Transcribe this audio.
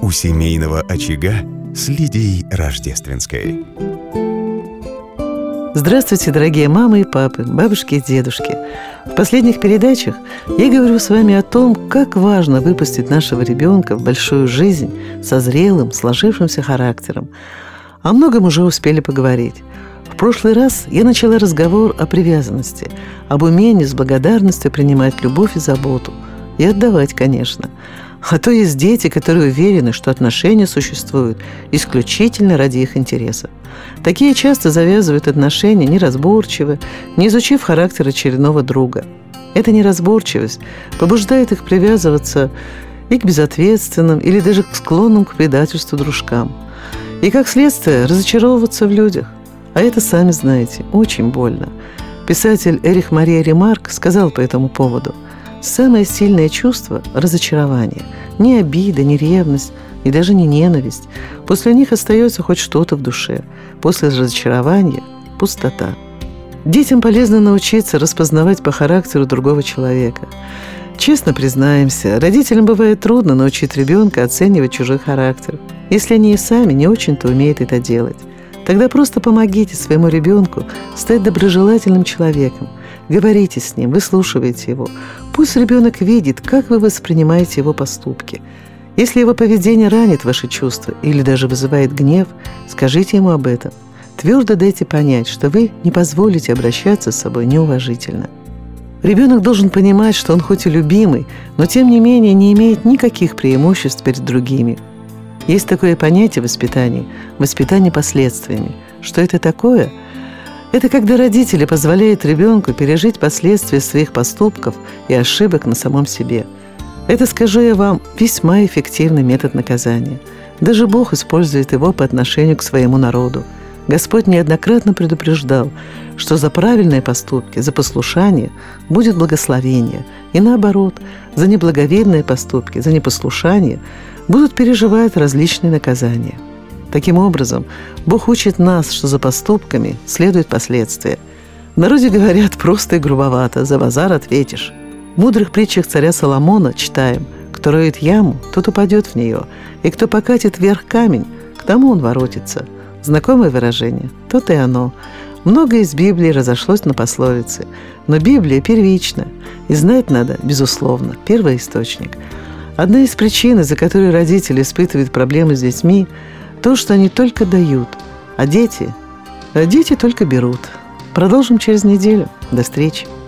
У семейного очага с Лидией Рождественской. Здравствуйте, дорогие мамы и папы, бабушки и дедушки. В последних передачах я говорю с вами о том, как важно выпустить нашего ребенка в большую жизнь со зрелым, сложившимся характером. О многом уже успели поговорить. В прошлый раз я начала разговор о привязанности, об умении с благодарностью принимать любовь и заботу. И отдавать, конечно. А то есть дети, которые уверены, что отношения существуют исключительно ради их интересов. Такие часто завязывают отношения неразборчиво, не изучив характер очередного друга. Эта неразборчивость побуждает их привязываться и к безответственным, или даже к склонным к предательству дружкам. И, как следствие, разочаровываться в людях. А это, сами знаете, очень больно. Писатель Эрих Мария Ремарк сказал по этому поводу: «Самое сильное чувство – разочарование. Не обида, не ревность и даже не ненависть. После них остается хоть что-то в душе. После разочарования – пустота». Детям полезно научиться распознавать по характеру другого человека. Честно признаемся, родителям бывает трудно научить ребенка оценивать чужой характер, если они и сами не очень-то умеют это делать. Тогда просто помогите своему ребенку стать доброжелательным человеком. Говорите с ним, выслушивайте его. Пусть ребенок видит, как вы воспринимаете его поступки. Если его поведение ранит ваши чувства или даже вызывает гнев, скажите ему об этом. Твердо дайте понять, что вы не позволите обращаться с собой неуважительно. Ребенок должен понимать, что он хоть и любимый, но тем не менее не имеет никаких преимуществ перед другими. Есть такое понятие в воспитании – воспитание последствиями. Что это такое? Это когда родители позволяют ребенку пережить последствия своих поступков и ошибок на самом себе. Это, скажу я вам, весьма эффективный метод наказания. Даже Бог использует его по отношению к своему народу. Господь неоднократно предупреждал, что за правильные поступки, за послушание будет благословение, и наоборот, за неблаговидные поступки, за непослушание будут переживать различные наказания. Таким образом, Бог учит нас, что за поступками следуют последствия. В народе говорят просто и грубовато: «За базар ответишь». В мудрых притчах царя Соломона читаем: «Кто роет яму, тот упадет в нее, и кто покатит вверх камень, к тому он воротится». Знакомое выражение? То-то и оно. Многое из Библии разошлось на пословицы, но Библия первична, и знать надо, безусловно, первоисточник. Одна из причин, из-за которой родители испытывают проблемы с детьми, то, что они только дают, а дети только берут. Продолжим через неделю. До встречи.